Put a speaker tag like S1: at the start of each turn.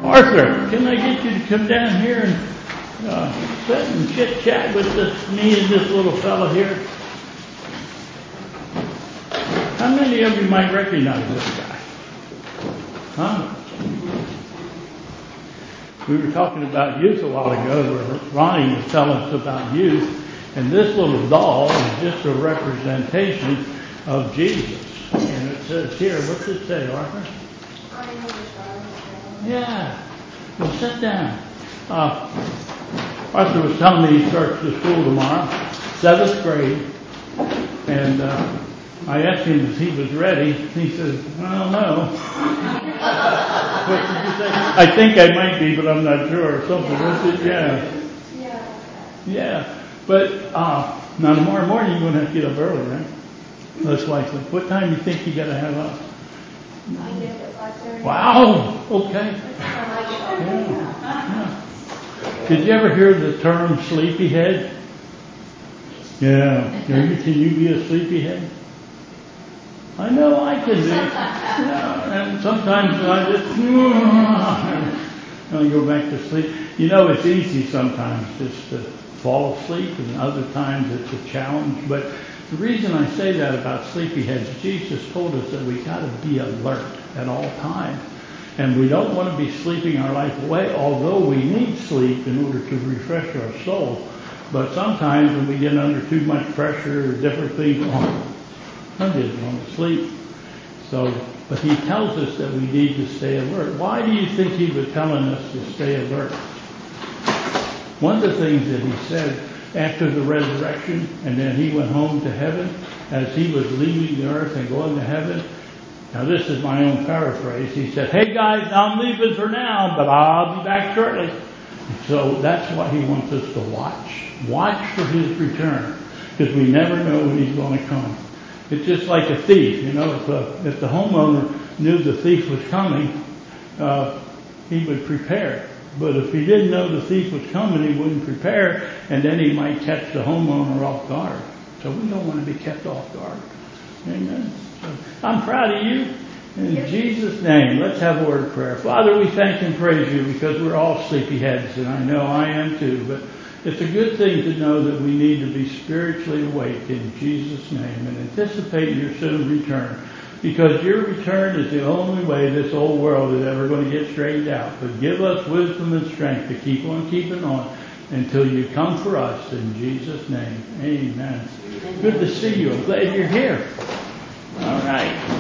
S1: Arthur, can I get you to come down here and sit and chit-chat with me and this little fellow here? How many of you might recognize this guy? Huh? We were talking about youth a while ago, where Ronnie was telling us about youth, and this little doll is just a representation of Jesus. And it says here, what's it say, Arthur? Yeah. Well, sit down. Arthur was telling me he starts to school tomorrow, 7th grade, and I asked him if he was ready. He said, I don't know. What did you say? I think I might be, but I'm not sure. Or something. Was it? Yeah. Yeah. But now tomorrow morning you're going to have to get up early, right? Most likely. What time do you think you got to have up?
S2: I get up at 5:30.
S1: Wow. Okay. Yeah. Did you ever hear the term sleepyhead? Yeah. Can you be a sleepyhead? I know I can be. Yeah. And sometimes I just I go back to sleep. You know, it's easy sometimes just to fall asleep, and other times it's a challenge. But the reason I say that about sleepyheads, Jesus told us that we got to be alert at all times. And we don't want to be sleeping our life away, although we need sleep in order to refresh our soul. But sometimes when we get under too much pressure or different things, I didn't want to sleep. But he tells us that we need to stay alert. Why do you think he was telling us to stay alert? One of the things that he said after the resurrection, and then he went home to heaven, as he was leaving the earth and going to heaven. Now this is my own paraphrase. He said, hey guys, I'm leaving for now, but I'll be back shortly. So that's why he wants us to watch. Watch for his return, because we never know when he's going to come. It's just like a thief. You know, if the homeowner knew the thief was coming, he would prepare. But if he didn't know the thief was coming, he wouldn't prepare, and then he might catch the homeowner off guard. So we don't want to be kept off guard. Amen. So I'm proud of you. In Jesus' name, let's have a word of prayer. Father, we thank and praise you because we're all sleepyheads, and I know I am too. But it's a good thing to know that we need to be spiritually awake in Jesus' name and anticipate your soon return. Because your return is the only way this old world is ever going to get straightened out. But give us wisdom and strength to keep on keeping on until you come for us in Jesus' name. Amen. Good to see you. I'm glad you're here. All right.